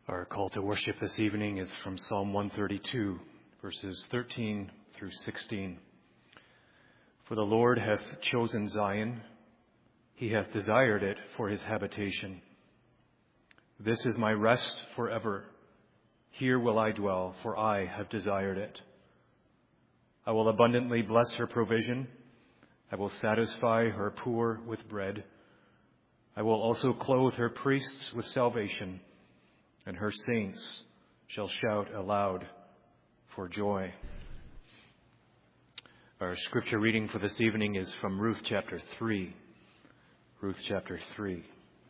Our call to worship this evening is from Psalm 132, verses 13 through 16. For the Lord hath chosen Zion, he hath desired it for his habitation. This is my rest forever. Here will I dwell, for I have desired it. I will abundantly bless her provision. I will satisfy her poor with bread. I will also clothe her priests with salvation, and her saints shall shout aloud for joy. Our scripture reading for this evening is from Ruth chapter 3. Ruth chapter 3.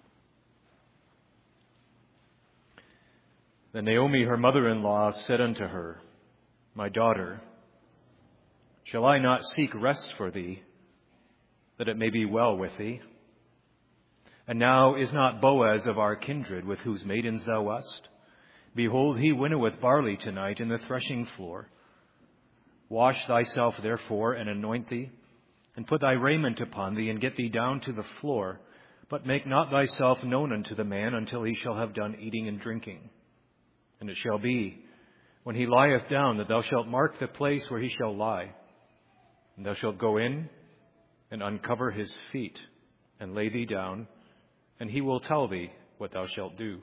Then Naomi, her mother-in-law, said unto her, My daughter, shall I not seek rest for thee, that it may be well with thee? And now is not Boaz of our kindred, with whose maidens thou wast? Behold, he winnoweth barley tonight in the threshing floor. Wash thyself therefore, and anoint thee, and put thy raiment upon thee, and get thee down to the floor. But make not thyself known unto the man until he shall have done eating and drinking. And it shall be, when he lieth down, that thou shalt mark the place where he shall lie. And thou shalt go in and uncover his feet, and lay thee down, and he will tell thee what thou shalt do.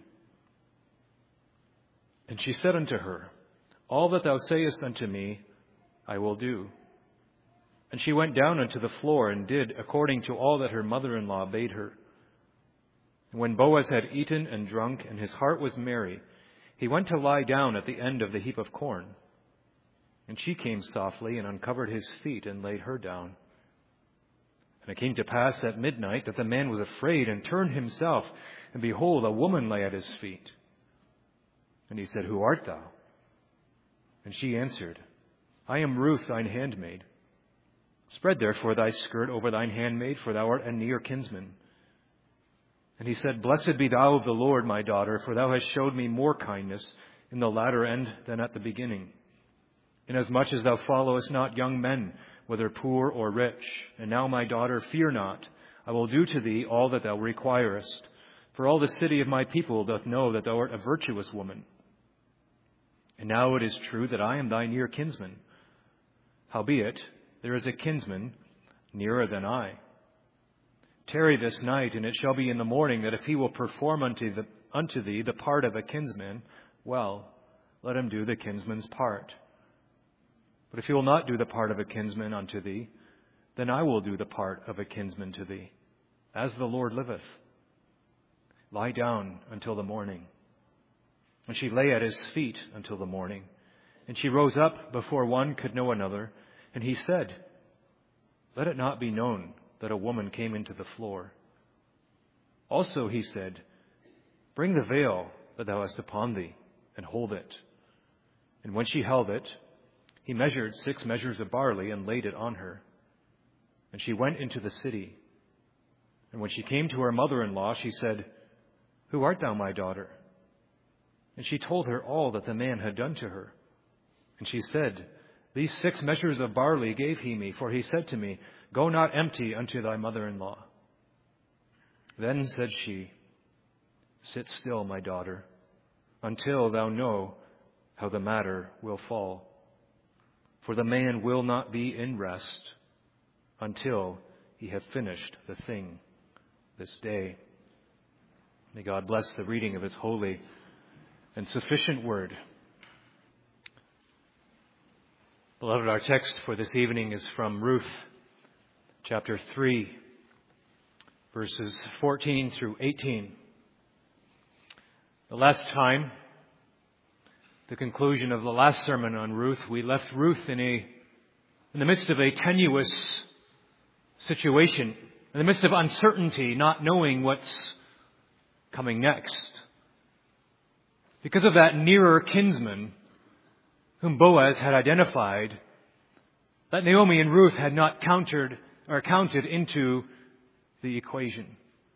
And she said unto her, All that thou sayest unto me, I will do. And she went down unto the floor, and did according to all that her mother-in-law bade her. And when Boaz had eaten and drunk, and his heart was merry, he went to lie down at the end of the heap of corn. And she came softly, and uncovered his feet, and laid her down. And it came to pass at midnight that the man was afraid, and turned himself, and behold, a woman lay at his feet. And he said, Who art thou? And she answered, I am Ruth, thine handmaid. Spread therefore thy skirt over thine handmaid, for thou art a near kinsman. And he said, Blessed be thou of the Lord, my daughter, for thou hast showed me more kindness in the latter end than at the beginning. Inasmuch as thou followest not young men, whether poor or rich. And now, my daughter, fear not. I will do to thee all that thou requirest. For all the city of my people doth know that thou art a virtuous woman. And now it is true that I am thy near kinsman. Howbeit, there is a kinsman nearer than I. Tarry this night, and it shall be in the morning that if he will perform unto thee the part of a kinsman, well, let him do the kinsman's part. But if he will not do the part of a kinsman unto thee, then I will do the part of a kinsman to thee, as the Lord liveth. Lie down until the morning. And she lay at his feet until the morning. And she rose up before one could know another. And he said, Let it not be known that a woman came into the floor. Also he said, Bring the veil that thou hast upon thee, and hold it. And when she held it, he measured 6 measures of barley and laid it on her. And she went into the city. And when she came to her mother-in-law, she said, Who art thou, my daughter? And she told her all that the man had done to her. And she said, These 6 measures of barley gave he me, for he said to me, Go not empty unto thy mother-in-law. Then said she, Sit still, my daughter, until thou know how the matter will fall. For the man will not be in rest until he have finished the thing this day. May God bless the reading of his holy and sufficient word. Beloved, our text for this evening is from Ruth chapter 3, verses 14 through 18. The last time, the conclusion of the last sermon on Ruth, we left Ruth in the midst of a tenuous situation, in the midst of uncertainty, not knowing what's coming next. Because of that nearer kinsman whom Boaz had identified, that Naomi and Ruth had not counted into the equation.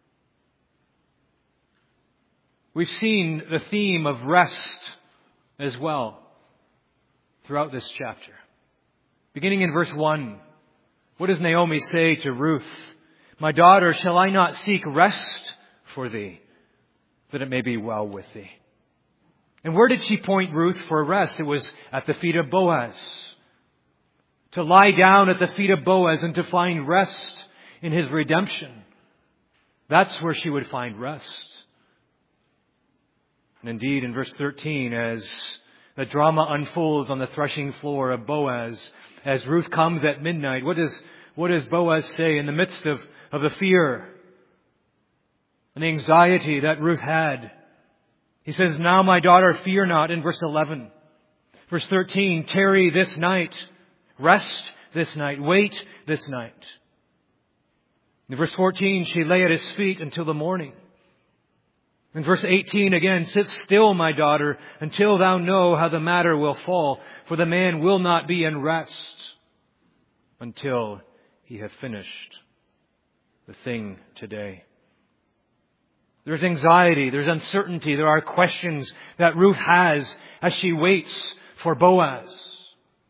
We've seen the theme of rest as well throughout this chapter. Beginning in verse 1, what does Naomi say to Ruth? My daughter, shall I not seek rest for thee, that it may be well with thee? And where did she point Ruth for rest? It was at the feet of Boaz. To lie down at the feet of Boaz and to find rest in his redemption. That's where she would find rest. And indeed, in verse 13, as the drama unfolds on the threshing floor of Boaz, as Ruth comes at midnight, what does Boaz say in the midst of the fear and the anxiety that Ruth had? He says, "Now my daughter, fear not," in verse 11. Verse 13, "Tarry this night, rest this night, wait this night." In verse 14, she lay at his feet until the morning. In verse 18 again, "Sit still, my daughter, until thou know how the matter will fall. For the man will not be in rest until he have finished the thing today." There's anxiety, there's uncertainty, there are questions that Ruth has as she waits for Boaz.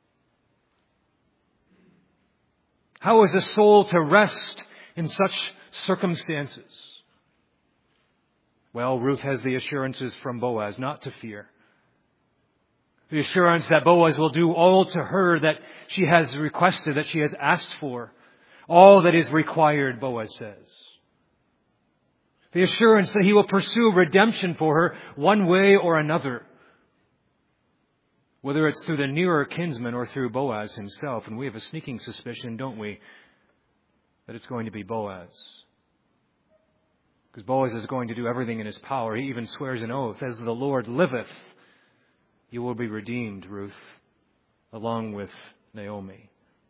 How is a soul to rest in such circumstances? Well, Ruth has the assurances from Boaz not to fear. The assurance that Boaz will do all to her that she has requested, that she has asked for. All that is required, Boaz says. The assurance that he will pursue redemption for her one way or another. Whether it's through the nearer kinsman or through Boaz himself. And we have a sneaking suspicion, don't we, that it's going to be Boaz. Because Boaz is going to do everything in his power. He even swears an oath, "As the Lord liveth, you will be redeemed, Ruth," along with Naomi.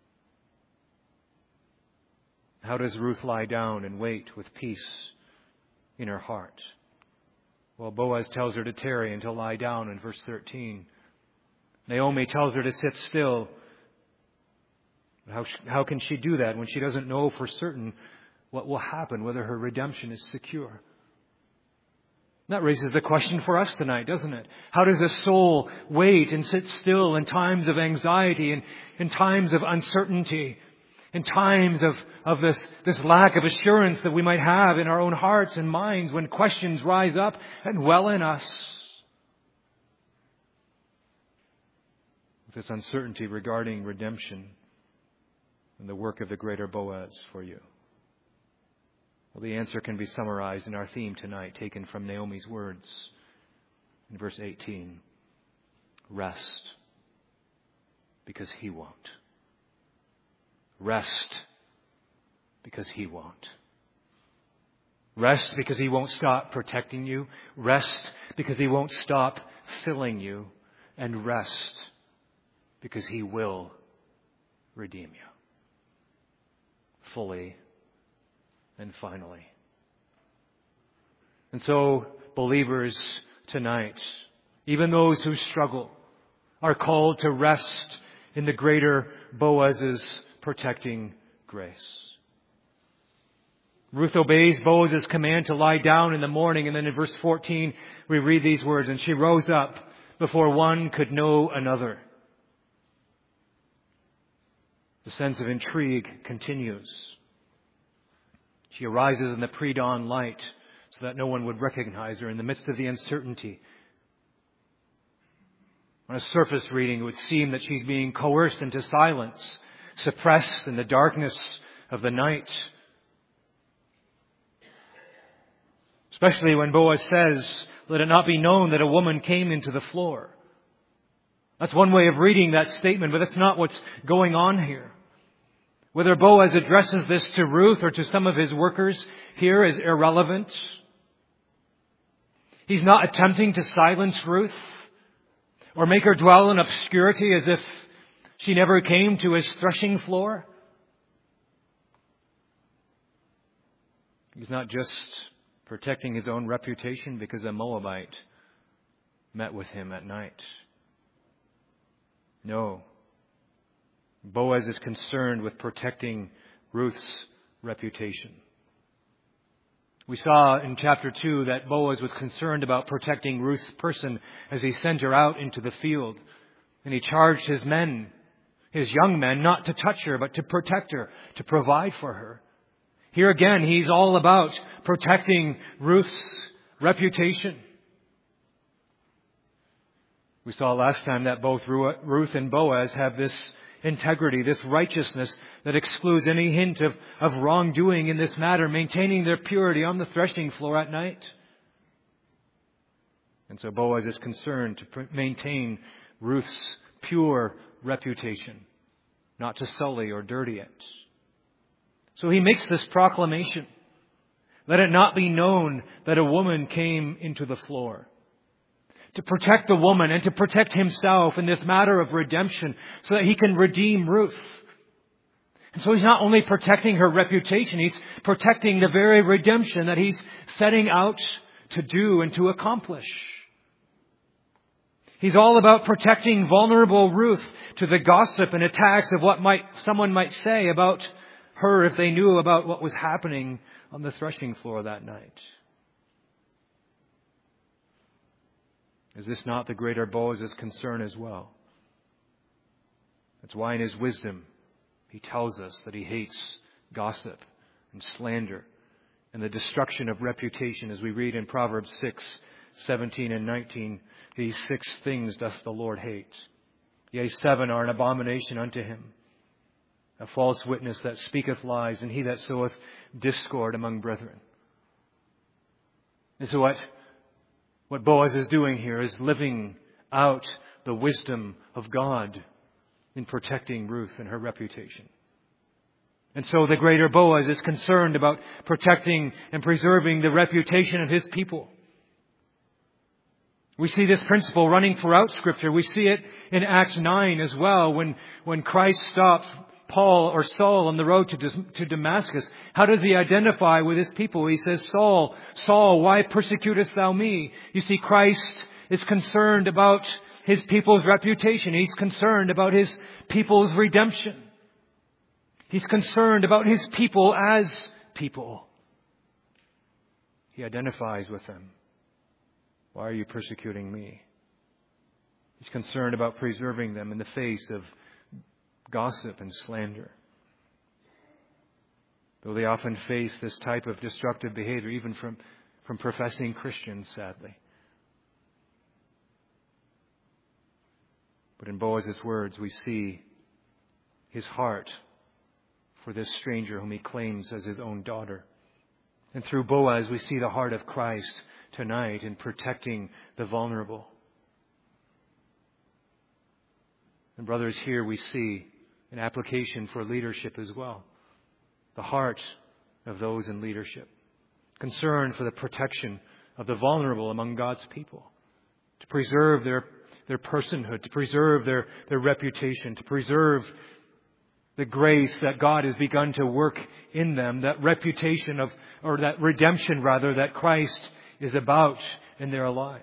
How does Ruth lie down and wait with peace in her heart? Well, Boaz tells her to tarry and to lie down in verse 13. Naomi tells her to sit still. How can she do that when she doesn't know for certain what will happen, whether her redemption is secure? That raises the question for us tonight, doesn't it? How does a soul wait and sit still in times of anxiety and in times of uncertainty, in times of this lack of assurance that we might have in our own hearts and minds when questions rise up and well in us? This uncertainty regarding redemption and the work of the greater Boaz for you. Well, the answer can be summarized in our theme tonight, taken from Naomi's words in verse 18. Rest, because he won't. Rest, because he won't. Rest, because he won't stop protecting you. Rest, because he won't stop filling you. And rest, because he will redeem you. Fully and finally. And so, believers tonight, even those who struggle, are called to rest in the greater Boaz's protecting grace. Ruth obeys Boaz's command to lie down in the morning, and then in verse 14 we read these words, "And she rose up before one could know another." The sense of intrigue continues. She arises in the pre-dawn light so that no one would recognize her in the midst of the uncertainty. On a surface reading, it would seem that she's being coerced into silence, suppressed in the darkness of the night. Especially when Boaz says, "Let it not be known that a woman came into the floor." That's one way of reading that statement, but that's not what's going on here. Whether Boaz addresses this to Ruth or to some of his workers here is irrelevant. He's not attempting to silence Ruth or make her dwell in obscurity as if she never came to his threshing floor. He's not just protecting his own reputation because a Moabite met with him at night. No. Boaz is concerned with protecting Ruth's reputation. We saw in chapter 2 that Boaz was concerned about protecting Ruth's person as he sent her out into the field. And he charged his men, his young men, not to touch her, but to protect her, to provide for her. Here again, he's all about protecting Ruth's reputation. We saw last time that both Ruth and Boaz have this integrity, this righteousness that excludes any hint of wrongdoing in this matter, maintaining their purity on the threshing floor at night. And so Boaz is concerned to maintain Ruth's pure reputation, not to sully or dirty it. So he makes this proclamation. Let it not be known that a woman came into the floor. To protect the woman and to protect himself in this matter of redemption so that he can redeem Ruth. And so he's not only protecting her reputation, he's protecting the very redemption that he's setting out to do and to accomplish. He's all about protecting vulnerable Ruth to the gossip and attacks of what someone might say about her if they knew about what was happening on the threshing floor that night. Is this not the greater Boaz's concern as well? That's why in his wisdom he tells us that he hates gossip and slander and the destruction of reputation, as we read in Proverbs 6:17 and 19. These 6 things doth the Lord hate. Yea, 7 are an abomination unto him. A false witness that speaketh lies, and he that soweth discord among brethren. And so what Boaz is doing here is living out the wisdom of God in protecting Ruth and her reputation. And so the greater Boaz is concerned about protecting and preserving the reputation of his people. We see this principle running throughout Scripture. We see it in Acts 9 as well, when Christ stops Paul or Saul on the road to Damascus. How does he identify with his people? He says, Saul, Saul, why persecutest thou me? You see, Christ is concerned about his people's reputation. He's concerned about his people's redemption. He's concerned about his people as people. He identifies with them. Why are you persecuting me? He's concerned about preserving them in the face of gossip and slander. Though they often face this type of destructive behavior, even from professing Christians, sadly. But in Boaz's words, we see his heart for this stranger whom he claims as his own daughter. And through Boaz, we see the heart of Christ tonight in protecting the vulnerable. And brothers, here we see an application for leadership as well. The heart of those in leadership. Concern for the protection of the vulnerable among God's people. To preserve their personhood, to preserve their reputation, to preserve the grace that God has begun to work in them, that reputation or that redemption rather, that Christ is about in their lives.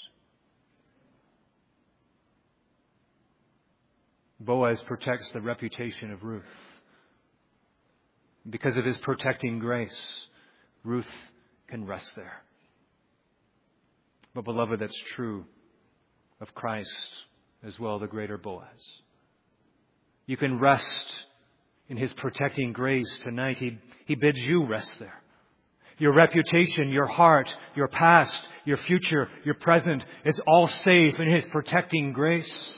Boaz protects the reputation of Ruth. Because of his protecting grace, Ruth can rest there. But beloved, that's true of Christ as well, the greater Boaz. You can rest in his protecting grace tonight. He bids you rest there. Your reputation, your heart, your past, your future, your present, it's all safe in his protecting grace.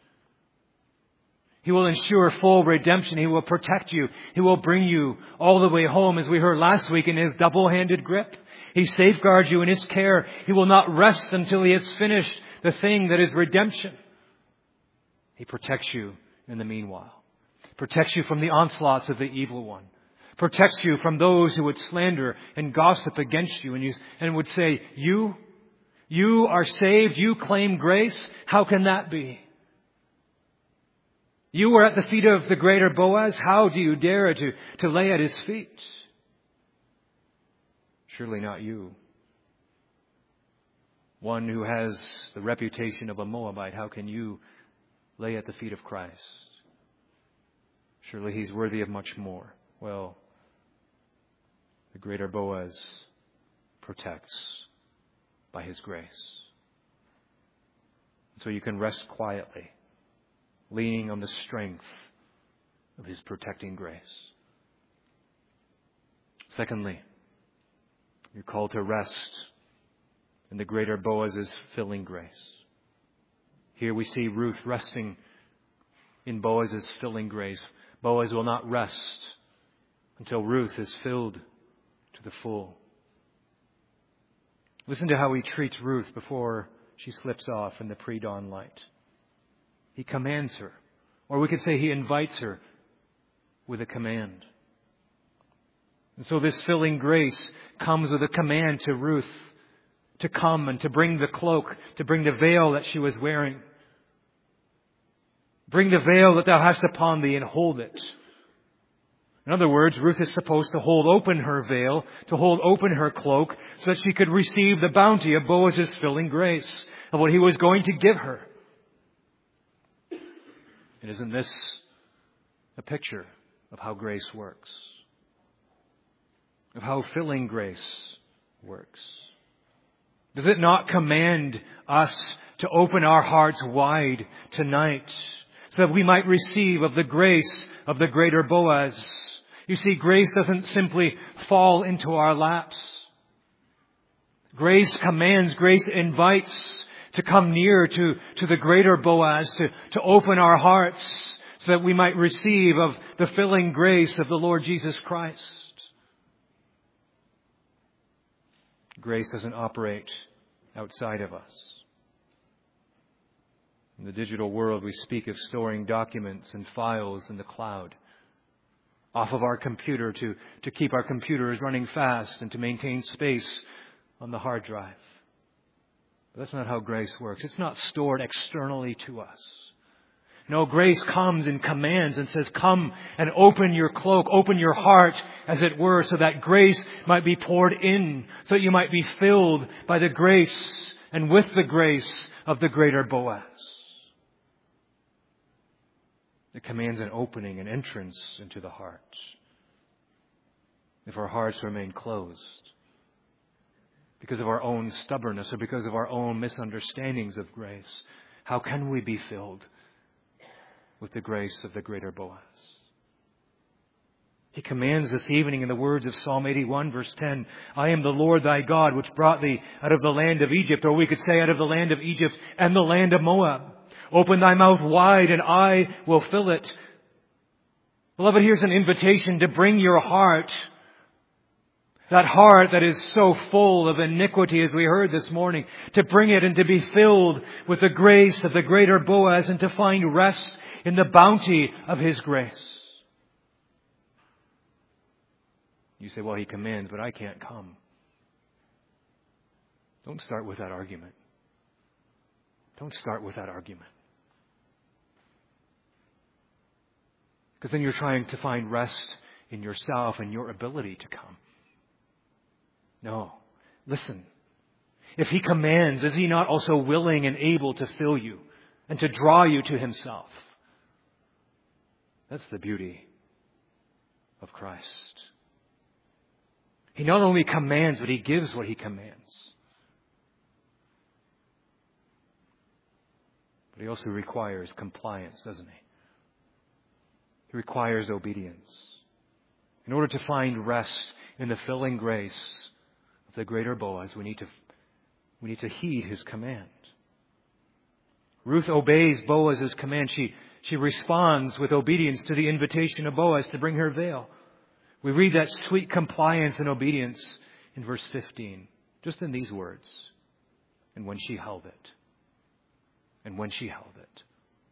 He will ensure full redemption. He will protect you. He will bring you all the way home, as we heard last week, in his double-handed grip. He safeguards you in his care. He will not rest until he has finished the thing that is redemption. He protects you in the meanwhile. Protects you from the onslaughts of the evil one. Protects you from those who would slander and gossip against you and would say, you are saved, you claim grace. How can that be? You were at the feet of the greater Boaz. How do you dare to lay at his feet? Surely not you. One who has the reputation of a Moabite, how can you lay at the feet of Christ? Surely he's worthy of much more. Well, the greater Boaz protects by his grace. So you can rest quietly, leaning on the strength of his protecting grace. Secondly, you're called to rest in the greater Boaz's filling grace. Here we see Ruth resting in Boaz's filling grace. Boaz will not rest until Ruth is filled to the full. Listen to how he treats Ruth before she slips off in the pre-dawn light. He commands her, or we could say he invites her with a command. And so this filling grace comes with a command to Ruth to come and to bring the cloak, to bring the veil that she was wearing. Bring the veil that thou hast upon thee and hold it. In other words, Ruth is supposed to hold open her veil, to hold open her cloak, so that she could receive the bounty of Boaz's filling grace, of what he was going to give her. And isn't this a picture of how grace works? Of how filling grace works? Does it not command us to open our hearts wide tonight so that we might receive of the grace of the greater Boaz? You see, grace doesn't simply fall into our laps. Grace commands, grace invites to come near to the greater Boaz, to open our hearts so that we might receive of the filling grace of the Lord Jesus Christ. Grace doesn't operate outside of us. In the digital world, we speak of storing documents and files in the cloud, off of our computer to keep our computers running fast and to maintain space on the hard drive. But that's not how grace works. It's not stored externally to us. No, grace comes and commands and says, come and open your cloak, open your heart, as it were, so that grace might be poured in, so that you might be filled by the grace and with the grace of the greater Boaz. It commands an opening, an entrance into the heart. If our hearts remain closed because of our own stubbornness or because of our own misunderstandings of grace, how can we be filled with the grace of the greater Boaz? He commands this evening in the words of Psalm 81 verse 10, I am the Lord thy God, which brought thee out of the land of Egypt, or we could say out of the land of Egypt and the land of Moab. Open thy mouth wide and I will fill it. Beloved, here's an invitation to bring your heart, that heart that is so full of iniquity as we heard this morning, to bring it and to be filled with the grace of the greater Boaz and to find rest in the bounty of His grace. You say, well, He commands, but I can't come. Don't start with that argument. Don't start with that argument. Because then you're trying to find rest in yourself and your ability to come. No. Listen. If He commands, is He not also willing and able to fill you and to draw you to Himself? That's the beauty of Christ. He not only commands, but He gives what He commands. But He also requires compliance, doesn't He? He requires obedience. In order to find rest in the filling grace of the greater Boaz, we need to heed His command. Ruth obeys Boaz's command. She responds with obedience to the invitation of Boaz to bring her veil. We read that sweet compliance and obedience in verse 15, just in these words. And when she held it. And when she held it.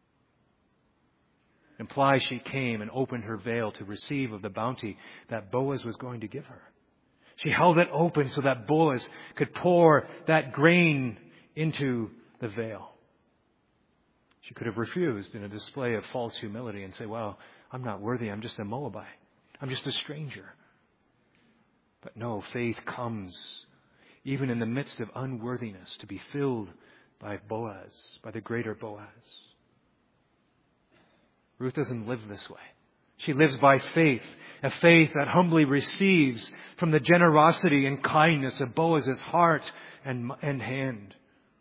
Implies she came and opened her veil to receive of the bounty that Boaz was going to give her. She held it open so that Boaz could pour that grain into the veil. She could have refused in a display of false humility and say, well, I'm not worthy. I'm just a Moabite. I'm just a stranger. But no, faith comes even in the midst of unworthiness to be filled by Boaz, by the greater Boaz. Ruth doesn't live this way. She lives by faith, a faith that humbly receives from the generosity and kindness of Boaz's heart and hand.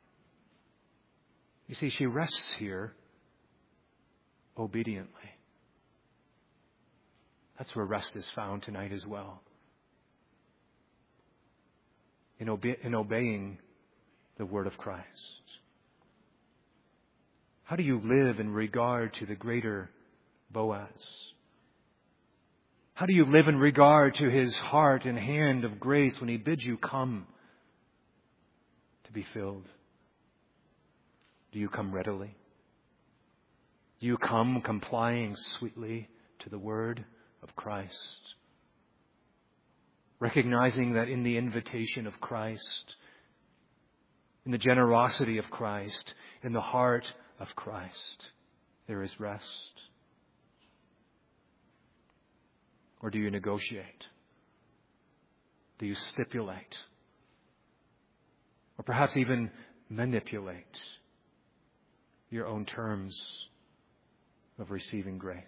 You see, she rests here obediently. That's where rest is found tonight as well. In obeying the word of Christ. How do you live in regard to the greater Boaz? How do you live in regard to his heart and hand of grace when he bids you come to be filled? Do you come readily? Do you come complying sweetly to the word of Christ? Recognizing that in the invitation of Christ, in the generosity of Christ, in the heart of Christ, there is rest. Or do you negotiate? Do you stipulate? Or perhaps even manipulate your own terms of receiving grace?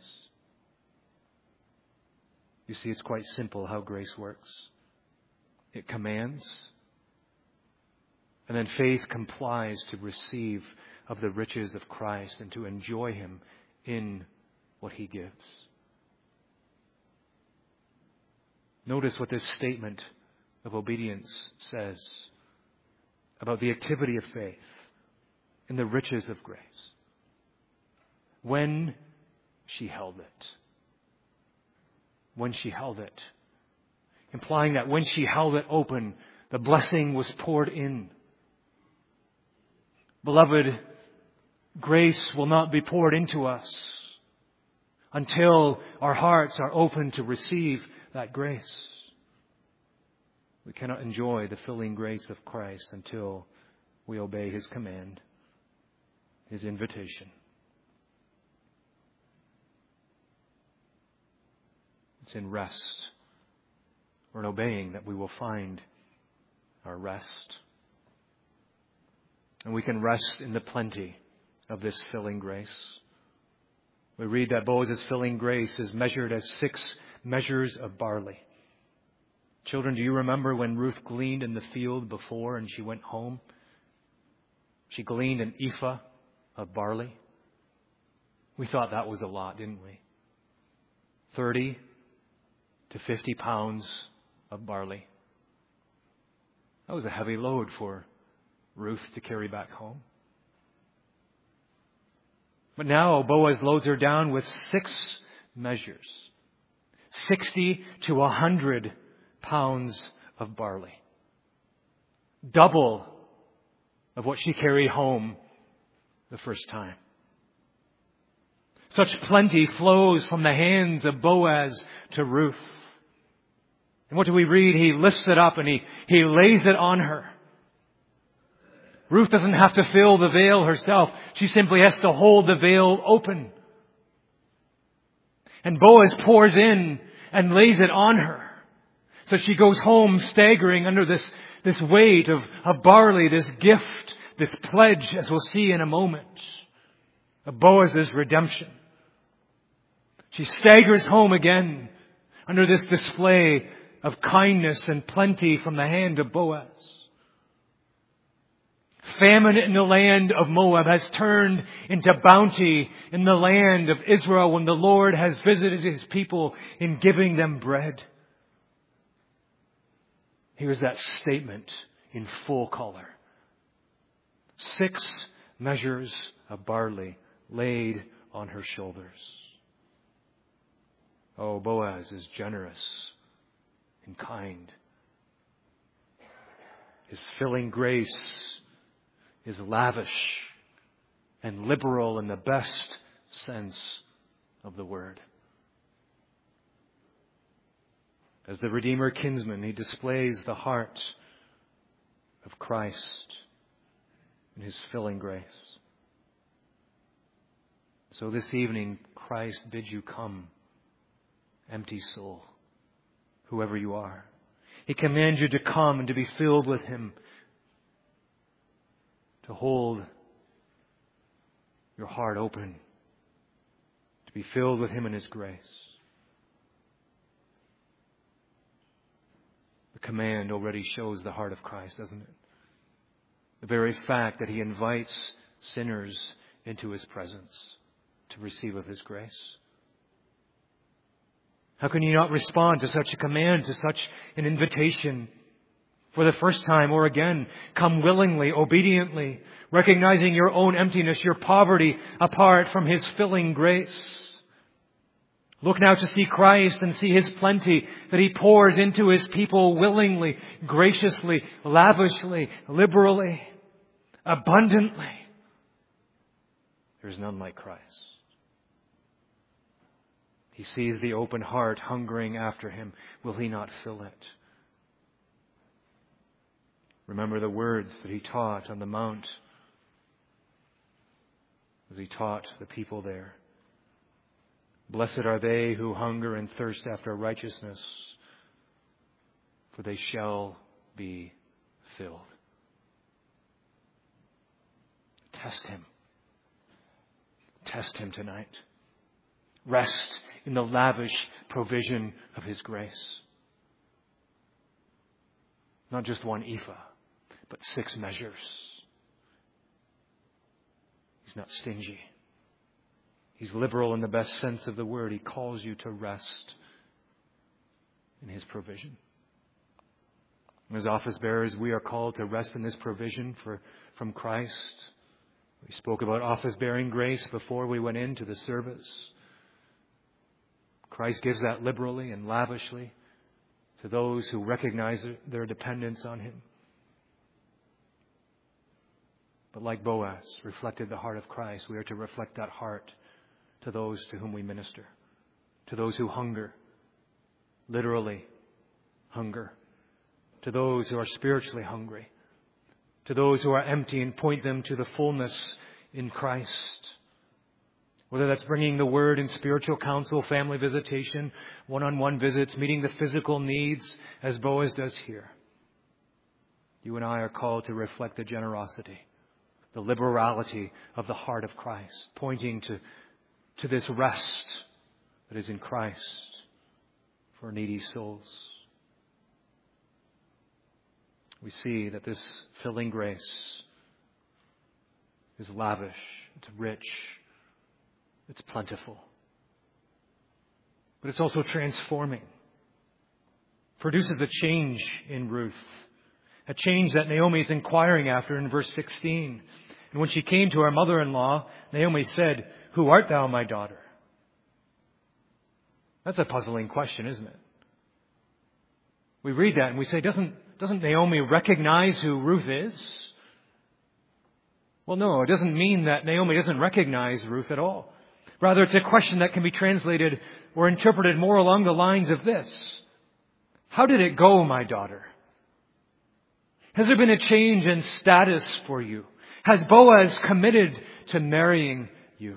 You see, it's quite simple how grace works. It commands, and then faith complies to receive of the riches of Christ and to enjoy Him in what He gives. Notice what this statement of obedience says about the activity of faith in the riches of grace. When she held it. When she held it. Implying that when she held it open, the blessing was poured in. Beloved, grace will not be poured into us until our hearts are open to receive that grace. We cannot enjoy the filling grace of Christ until we obey His command, His invitation. It's in rest or in obeying that we will find our rest. And we can rest in the plenty of this filling grace. We read that Boaz's filling grace is measured as 6 measures of barley. Children, do you remember when Ruth gleaned in the field before and she went home? She gleaned an ephah of barley. We thought that was a lot, didn't we? 30 to 50 pounds of barley. That was a heavy load for Ruth to carry back home. But now Boaz loads her down with 6 measures. 60 to 100 pounds of barley. Double of what she carried home the first time. Such plenty flows from the hands of Boaz to Ruth. And what do we read? He lifts it up and he lays it on her. Ruth doesn't have to fill the veil herself. She simply has to hold the veil open. And Boaz pours in and lays it on her. So she goes home staggering under this weight of barley, this gift, this pledge, as we'll see in a moment, of Boaz's redemption. She staggers home again under this display of kindness and plenty from the hand of Boaz. Famine in the land of Moab has turned into bounty in the land of Israel when the Lord has visited His people in giving them bread. Here's that statement in full color. 6 measures of barley laid on her shoulders. Oh, Boaz is generous and kind. His filling grace is lavish and liberal in the best sense of the word. As the Redeemer kinsman, He displays the heart of Christ in His filling grace. So this evening, Christ bids you come, empty soul, whoever you are. He commands you to come and to be filled with Him, to hold your heart open, to be filled with Him in His grace. The command already shows the heart of Christ, doesn't it? The very fact that He invites sinners into His presence to receive of His grace. How can you not respond to such a command, to such an invitation? For the first time or again, come willingly, obediently, recognizing your own emptiness, your poverty apart from His filling grace. Look now to see Christ and see His plenty that He pours into His people willingly, graciously, lavishly, liberally, abundantly. There is none like Christ. He sees the open heart hungering after Him. Will He not fill it? Remember the words that He taught on the Mount as He taught the people there. Blessed are they who hunger and thirst after righteousness, for they shall be filled. Test Him. Test Him tonight. Rest in the lavish provision of His grace. Not just 1 ephah, but 6 measures. He's not stingy. He's liberal in the best sense of the word. He calls you to rest in His provision. As office bearers, we are called to rest in this provision from Christ. We spoke about office bearing grace before we went into the service. Christ gives that liberally and lavishly to those who recognize their dependence on Him. But like Boaz reflected the heart of Christ, we are to reflect that heart to those to whom we minister, to those who hunger, literally hunger, to those who are spiritually hungry, to those who are empty, and point them to the fullness in Christ. Whether that's bringing the Word in spiritual counsel, family visitation, one-on-one visits, meeting the physical needs as Boaz does here. You and I are called to reflect the generosity, the liberality of the heart of Christ, pointing to this rest that is in Christ for needy souls. We see that this filling grace is lavish, it's rich, it's plentiful. But it's also transforming. Produces a change in Ruth. A change that Naomi is inquiring after in verse 16. And when she came to her mother-in-law, Naomi said, "Who art thou, my daughter?" That's a puzzling question, isn't it? We read that and we say, doesn't Naomi recognize who Ruth is? Well, no, it doesn't mean that Naomi doesn't recognize Ruth at all. Rather, it's a question that can be translated or interpreted more along the lines of this. How did it go, my daughter? Has there been a change in status for you? Has Boaz committed to marrying you?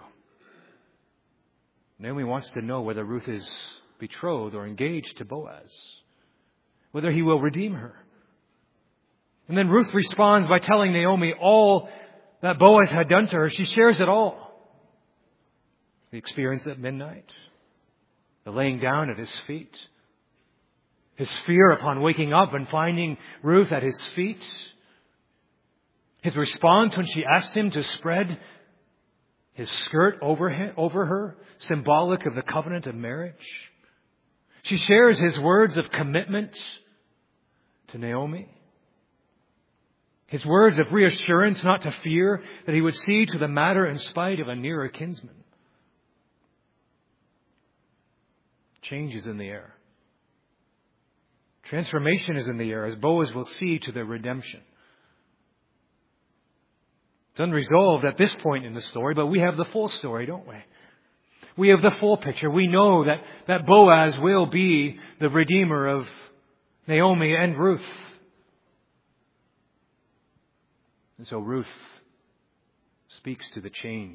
Naomi wants to know whether Ruth is betrothed or engaged to Boaz, whether he will redeem her. And then Ruth responds by telling Naomi all that Boaz had done to her. She shares it all. The experience at midnight, the laying down at his feet, his fear upon waking up and finding Ruth at his feet, his response when she asked him to spread his skirt over her, symbolic of the covenant of marriage. She shares his words of commitment to Naomi. His words of reassurance not to fear, that he would see to the matter in spite of a nearer kinsman. Change is in the air. Transformation is in the air as Boaz will see to their redemption. It's unresolved at this point in the story, but we have the full story, don't we? We have the full picture. We know that Boaz will be the redeemer of Naomi and Ruth. And so Ruth speaks to the change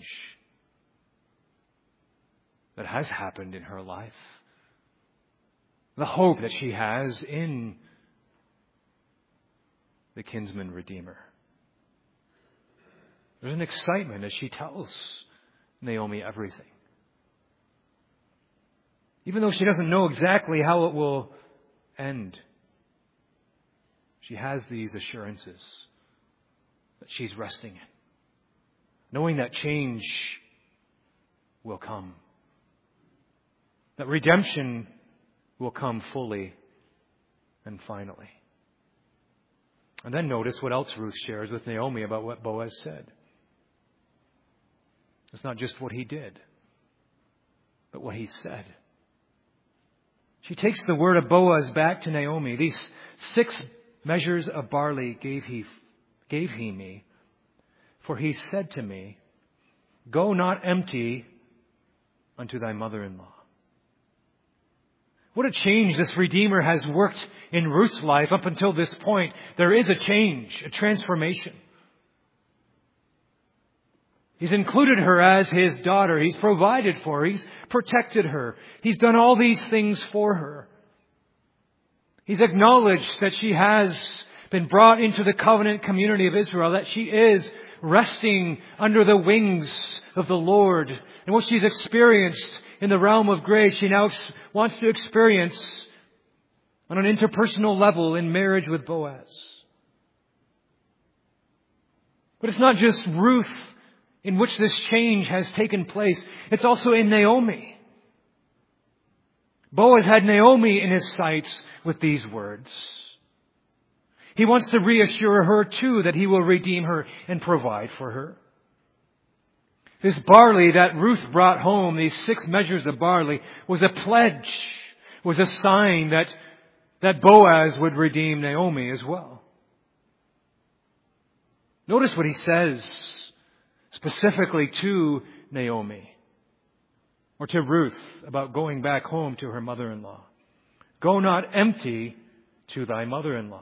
that has happened in her life. The hope that she has in the kinsman redeemer. There's an excitement as she tells Naomi everything. Even though she doesn't know exactly how it will end, she has these assurances that she's resting in, knowing that change will come, that redemption will come fully and finally. And then notice what else Ruth shares with Naomi about what Boaz said. It's not just what he did, but what he said. She takes the word of Boaz back to Naomi. These 6 measures of barley gave he me, for he said to me, go not empty unto thy mother-in-law. What a change this Redeemer has worked in Ruth's life up until this point. There is a change, a transformation. He's included her as his daughter. He's provided for her. He's protected her. He's done all these things for her. He's acknowledged that she has been brought into the covenant community of Israel, that she is resting under the wings of the Lord. And what she's experienced in the realm of grace, she now wants to experience on an interpersonal level in marriage with Boaz. But it's not just Ruth in which this change has taken place. It's also in Naomi. Boaz had Naomi in his sights with these words. He wants to reassure her too that he will redeem her and provide for her. This barley that Ruth brought home, these 6 measures of barley, was a pledge, was a sign that Boaz would redeem Naomi as well. Notice what he says specifically to Naomi, or to Ruth, about going back home to her mother-in-law. Go not empty to thy mother-in-law.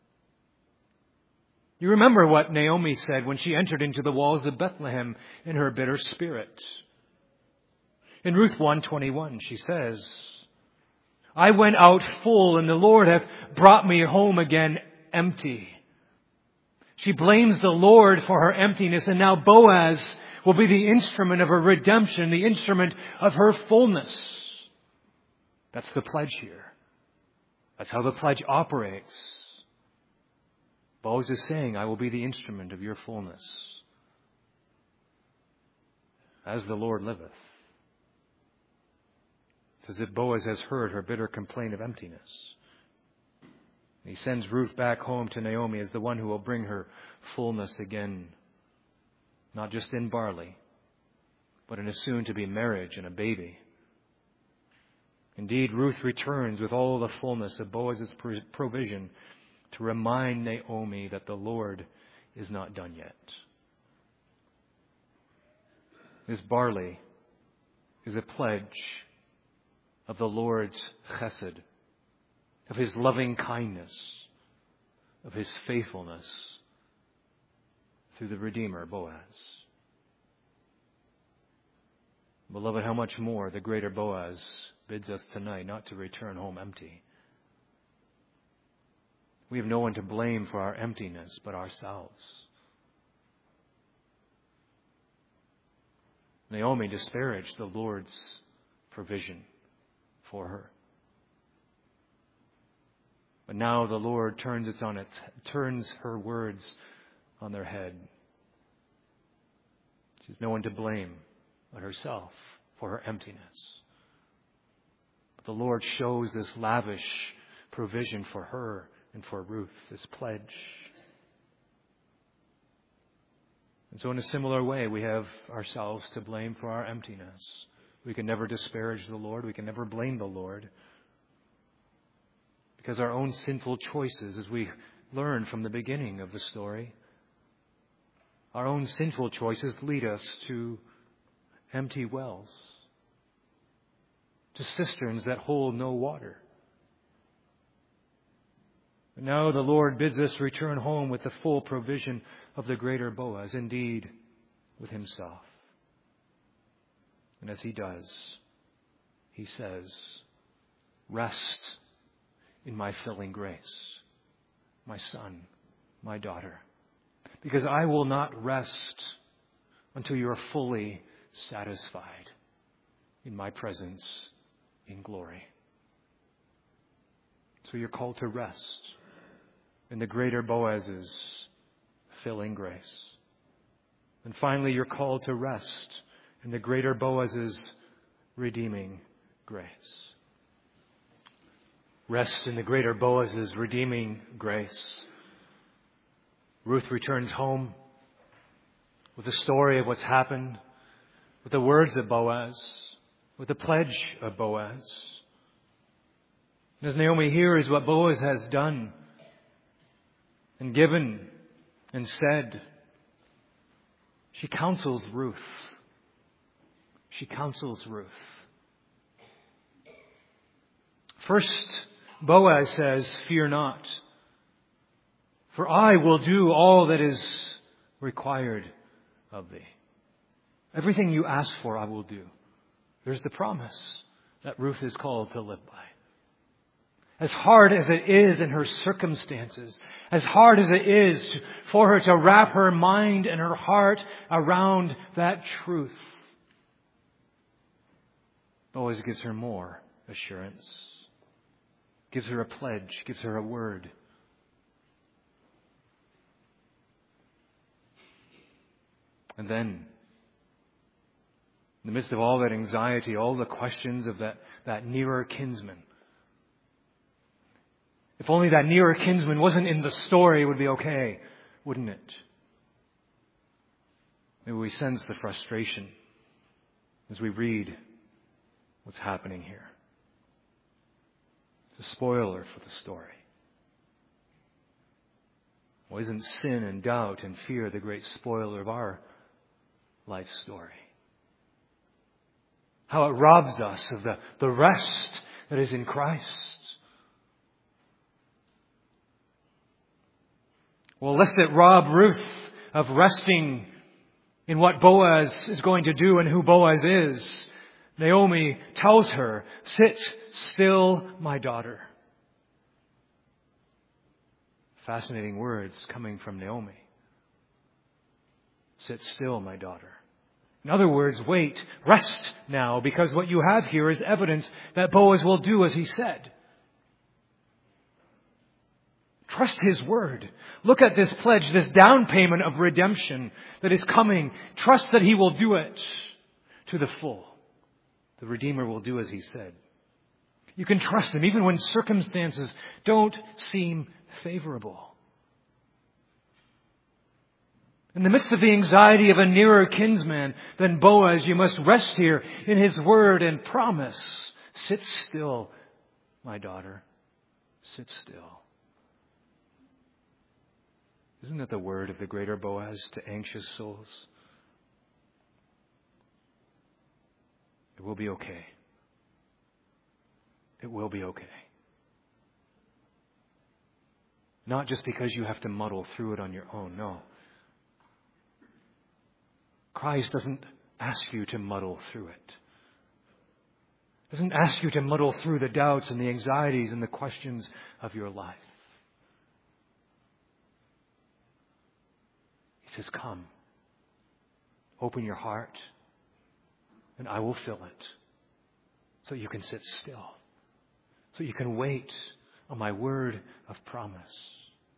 You remember what Naomi said when she entered into the walls of Bethlehem in her bitter spirit. In Ruth 1:21, she says, I went out full, and the Lord hath brought me home again empty. She blames the Lord for her emptiness, and now Boaz will be the instrument of her redemption, the instrument of her fullness. That's the pledge here. That's how the pledge operates. Boaz is saying, I will be the instrument of your fullness, as the Lord liveth. It's as if Boaz has heard her bitter complaint of emptiness. He sends Ruth back home to Naomi as the one who will bring her fullness again, not just in barley, but in a soon-to-be marriage and a baby. Indeed, Ruth returns with all the fullness of Boaz's provision to remind Naomi that the Lord is not done yet. This barley is a pledge of the Lord's chesed, of His loving kindness, of His faithfulness through the Redeemer, Boaz. Beloved, how much more the greater Boaz bids us tonight not to return home empty. We have no one to blame for our emptiness but ourselves. Naomi disparaged the Lord's provision for her. But now the Lord turns her words on their head. She has no one to blame but herself for her emptiness. But the Lord shows this lavish provision for her and for Ruth, this pledge. And so in a similar way, we have ourselves to blame for our emptiness. We can never disparage the Lord. We can never blame the Lord. Because our own sinful choices, as we learned from the beginning of the story, our own sinful choices lead us to empty wells, to cisterns that hold no water. And now the Lord bids us return home with the full provision of the greater Boaz, indeed with Himself. And as He does, He says, rest in my filling grace, my son, my daughter, because I will not rest until you are fully satisfied in my presence in glory. So you're called to rest in the greater Boaz's filling grace. And finally, you're called to rest in the greater Boaz's redeeming grace. Rest in the greater Boaz's redeeming grace. Ruth returns home with the story of what's happened, with the words of Boaz, with the pledge of Boaz. And as Naomi hears what Boaz has done and given and said, she counsels Ruth. She counsels Ruth. First, Boaz says, "Fear not, for I will do all that is required of thee." Everything you ask for, I will do. There's the promise that Ruth is called to live by. As hard as it is in her circumstances, as hard as it is for her to wrap her mind and her heart around that truth, Boaz gives her more assurance, gives her a pledge, gives her a word. And then, in the midst of all that anxiety, all the questions of that nearer kinsman, if only that nearer kinsman wasn't in the story, it would be okay, wouldn't it? Maybe we sense the frustration as we read what's happening here. It's a spoiler for the story. Well, isn't sin and doubt and fear the great spoiler of our life story? How it robs us of the rest that is in Christ. Well, lest it rob Ruth of resting in what Boaz is going to do and who Boaz is, Naomi tells her, "Sit still, my daughter." Fascinating words coming from Naomi. Sit still, my daughter. In other words, wait, rest now, because what you have here is evidence that Boaz will do as he said. Trust his word. Look at this pledge, this down payment of redemption that is coming. Trust that he will do it to the full. The Redeemer will do as he said. You can trust him even when circumstances don't seem favorable. In the midst of the anxiety of a nearer kinsman than Boaz, you must rest here in his word and promise. Sit still, my daughter. Sit still. Isn't that the word of the greater Boaz to anxious souls? It will be okay. It will be okay. Not just because you have to muddle through it on your own, no. Christ doesn't ask you to muddle through it. Doesn't ask you to muddle through the doubts and the anxieties and the questions of your life. He says, "Come, open your heart, and I will fill it so you can sit still, so you can wait on my word of promise."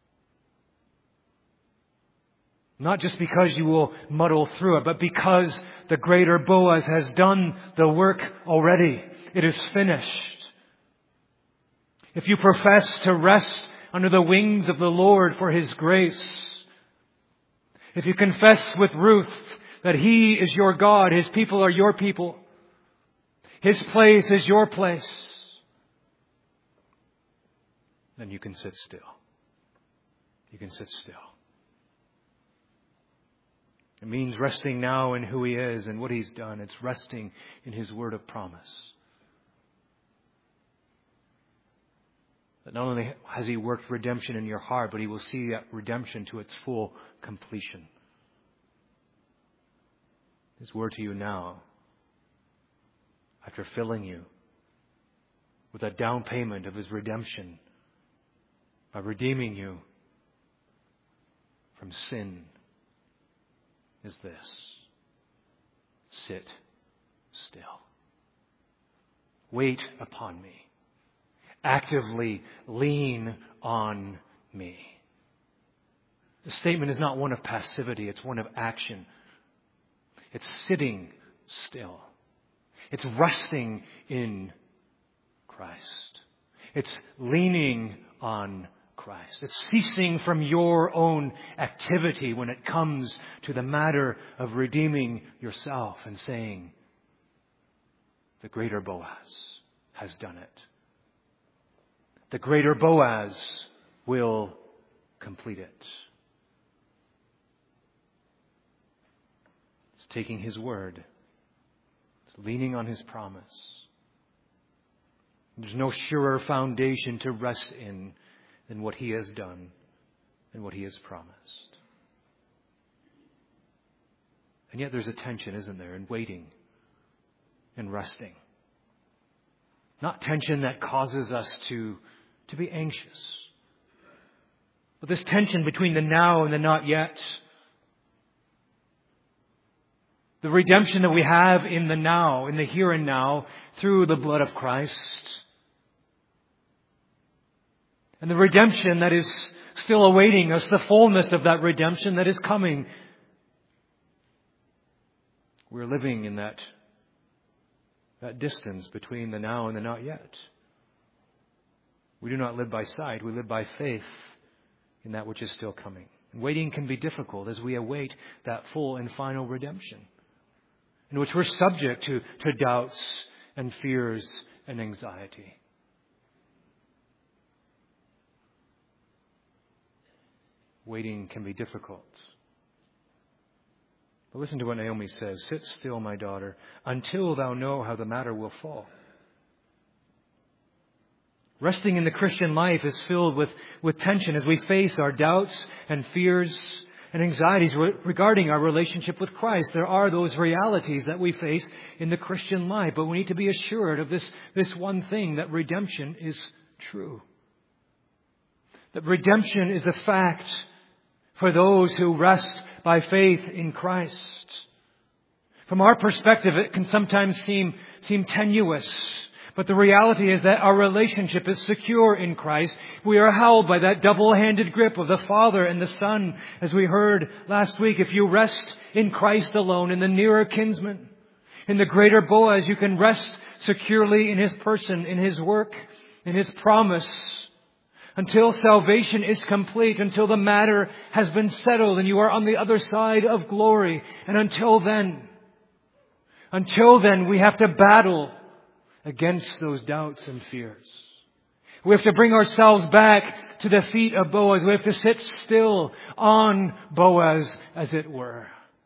Not just because you will muddle through it, but because the greater Boaz has done the work already. It is finished. If you profess to rest under the wings of the Lord for His grace, if you confess with Ruth that He is your God, His people are your people, His place is your place, then you can sit still. You can sit still. It means resting now in who He is and what He's done. It's resting in His word of promise. That not only has He worked redemption in your heart, but He will see that redemption to its full completion. His word to you now, after filling you with a down payment of His redemption, by redeeming you from sin, is this: sit still. Wait upon me. Actively lean on me. The statement is not one of passivity, it's one of action. It's sitting still. It's resting in Christ. It's leaning on Christ. It's ceasing from your own activity when it comes to the matter of redeeming yourself and saying, the greater Boaz has done it. The greater Boaz will complete it. It's taking His word. It's leaning on His promise. There's no surer foundation to rest in than what He has done and what He has promised. And yet there's a tension, isn't there, in waiting and resting. Not tension that causes us to be anxious, but this tension between the now and the not yet. The redemption that we have in the now, in the here and now, through the blood of Christ. And the redemption that is still awaiting us, the fullness of that redemption that is coming. We're living in that distance between the now and the not yet. We do not live by sight, we live by faith in that which is still coming. And waiting can be difficult as we await that full and final redemption, in which we're subject to doubts and fears and anxiety. Waiting can be difficult. But listen to what Naomi says. Sit still, my daughter, until thou know how the matter will fall. Resting in the Christian life is filled with tension as we face our doubts and fears and anxieties regarding our relationship with Christ. There are those realities that we face in the Christian life, but we need to be assured of this one thing, that redemption is true. That redemption is a fact for those who rest by faith in Christ. From our perspective, it can sometimes seem tenuous. But the reality is that our relationship is secure in Christ. We are held by that double-handed grip of the Father and the Son. As we heard last week, if you rest in Christ alone, in the nearer kinsman, in the greater Boaz, you can rest securely in His person, in His work, in His promise, until salvation is complete, until the matter has been settled and you are on the other side of glory. And until then, we have to battle against those doubts and fears. We have to bring ourselves back to the feet of Boaz. We have to sit still on Boaz, as it were.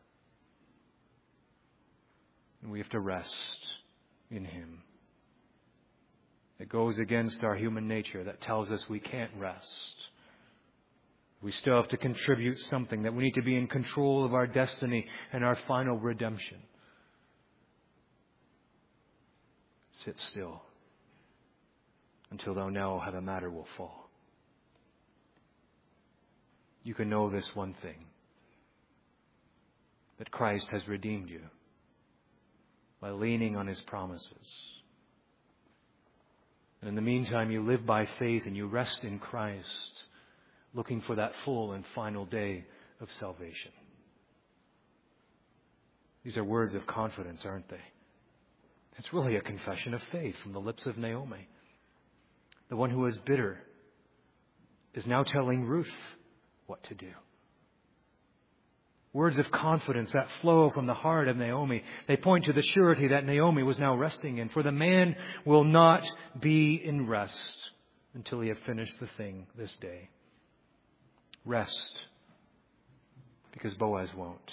And we have to rest in Him. It goes against our human nature that tells us we can't rest. We still have to contribute something, that we need to be in control of our destiny and our final redemption. Sit still until thou know how the matter will fall. You can know this one thing, that Christ has redeemed you by leaning on His promises. And in the meantime, you live by faith and you rest in Christ, looking for that full and final day of salvation. These are words of confidence, aren't they? It's really a confession of faith from the lips of Naomi. The one who was bitter is now telling Ruth what to do. Words of confidence that flow from the heart of Naomi. They point to the surety that Naomi was now resting in. For the man will not be in rest until he have finished the thing this day. Rest, because Boaz won't.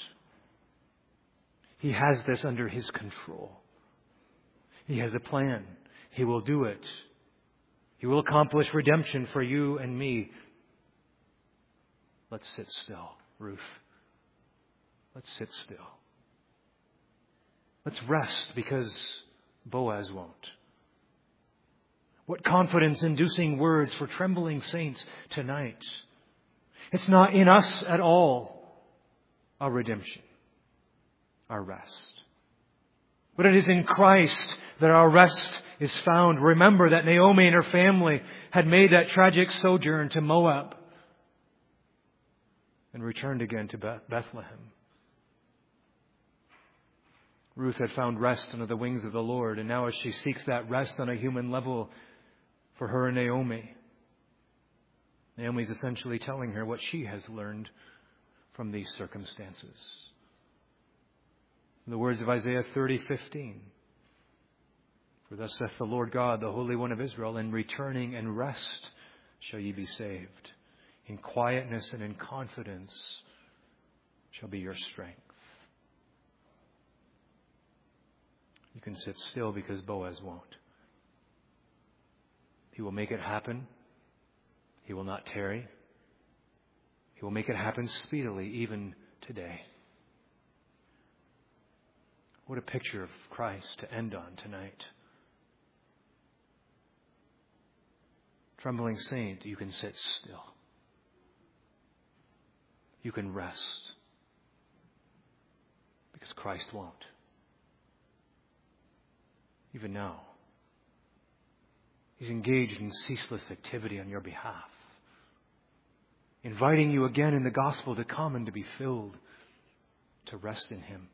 He has this under His control. He has a plan. He will do it. He will accomplish redemption for you and me. Let's sit still, Ruth. Let's sit still. Let's rest, because Boaz won't. What confidence-inducing words for trembling saints tonight. It's not in us at all, our redemption, our rest. But it is in Christ that our rest is found. Remember that Naomi and her family had made that tragic sojourn to Moab and returned again to Bethlehem. Ruth had found rest under the wings of the Lord, and now as she seeks that rest on a human level for her and Naomi Naomi's essentially telling her what she has learned from these circumstances. In the words of Isaiah 30:15, "For thus saith the Lord God, the Holy One of Israel, in returning and rest shall ye be saved. In quietness and in confidence shall be your strength." You can sit still because Boaz won't. He will make it happen. He will not tarry. He will make it happen speedily, even today. What a picture of Christ to end on tonight. Trembling saint, you can sit still. You can rest. Because Christ won't. Even now. He's engaged in ceaseless activity on your behalf. Inviting you again in the gospel to come and to be filled, to rest in Him.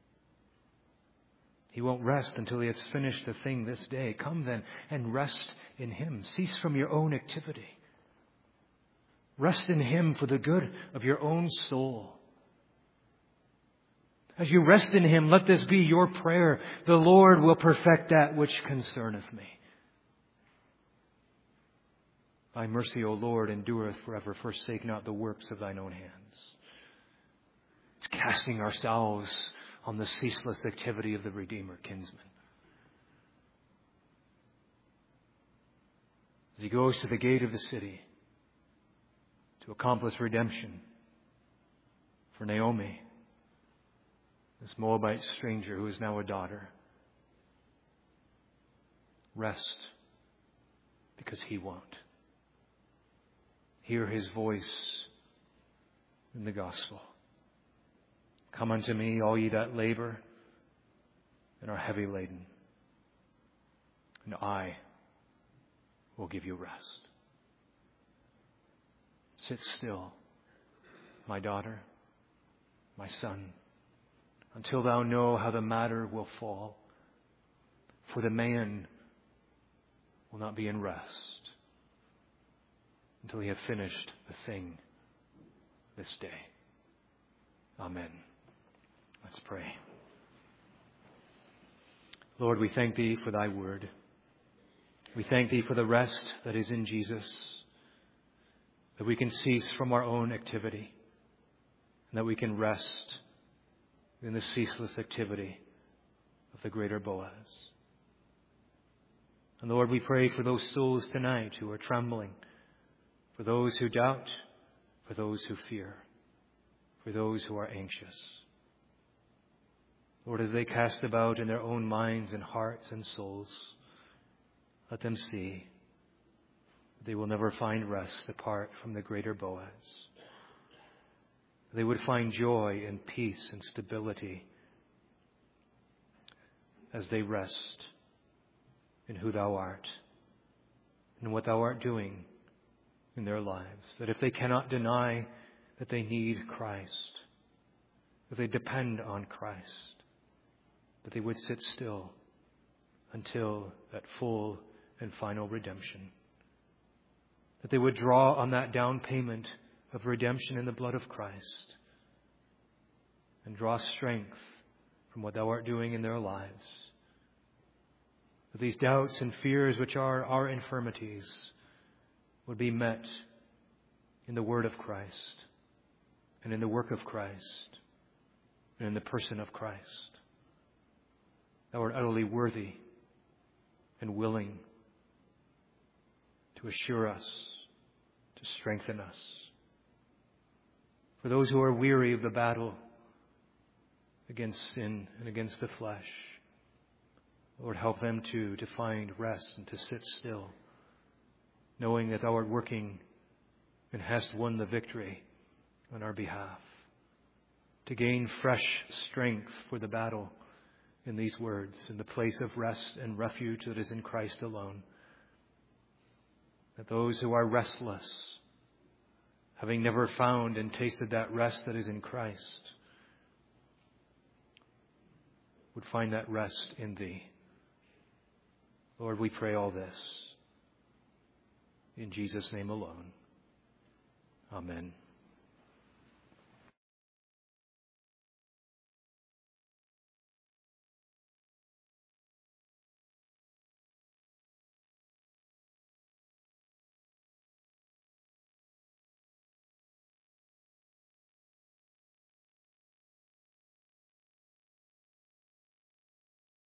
He won't rest until He has finished the thing this day. Come then and rest in Him. Cease from your own activity. Rest in Him for the good of your own soul. As you rest in Him, let this be your prayer. The Lord will perfect that which concerneth me. Thy mercy, O Lord, endureth forever. Forsake not the works of Thine own hands. It's casting ourselves on the ceaseless activity of the Redeemer kinsman. As he goes to the gate of the city to accomplish redemption for Naomi, this Moabite stranger who is now a daughter. Rest because He won't. Hear His voice in the gospel. Come unto me, all ye that labor and are heavy laden, and I will give you rest. Sit still, my daughter, my son, until thou know how the matter will fall. For the man will not be in rest until he have finished the thing this day. Amen. Let's pray. Lord, we thank Thee for Thy word. We thank Thee for the rest that is in Jesus, that we can cease from our own activity, and that we can rest in the ceaseless activity of the greater Boaz. And Lord, we pray for those souls tonight who are trembling, for those who doubt, for those who fear, for those who are anxious. Lord, as they cast about in their own minds and hearts and souls, let them see that they will never find rest apart from the greater Boaz. They would find joy and peace and stability as they rest in who Thou art and what Thou art doing in their lives. That if they cannot deny that they need Christ, that they depend on Christ, that they would sit still until that full and final redemption. That they would draw on that down payment of redemption in the blood of Christ and draw strength from what Thou art doing in their lives. That these doubts and fears, which are our infirmities, would be met in the word of Christ and in the work of Christ and in the person of Christ. Thou art utterly worthy and willing to assure us, to strengthen us. For those who are weary of the battle against sin and against the flesh, Lord, help them to find rest and to sit still, knowing that Thou art working and hast won the victory on our behalf, to gain fresh strength for the battle in these words, in the place of rest and refuge that is in Christ alone. That those who are restless, having never found and tasted that rest that is in Christ, would find that rest in Thee. Lord, we pray all this in Jesus' name alone. Amen.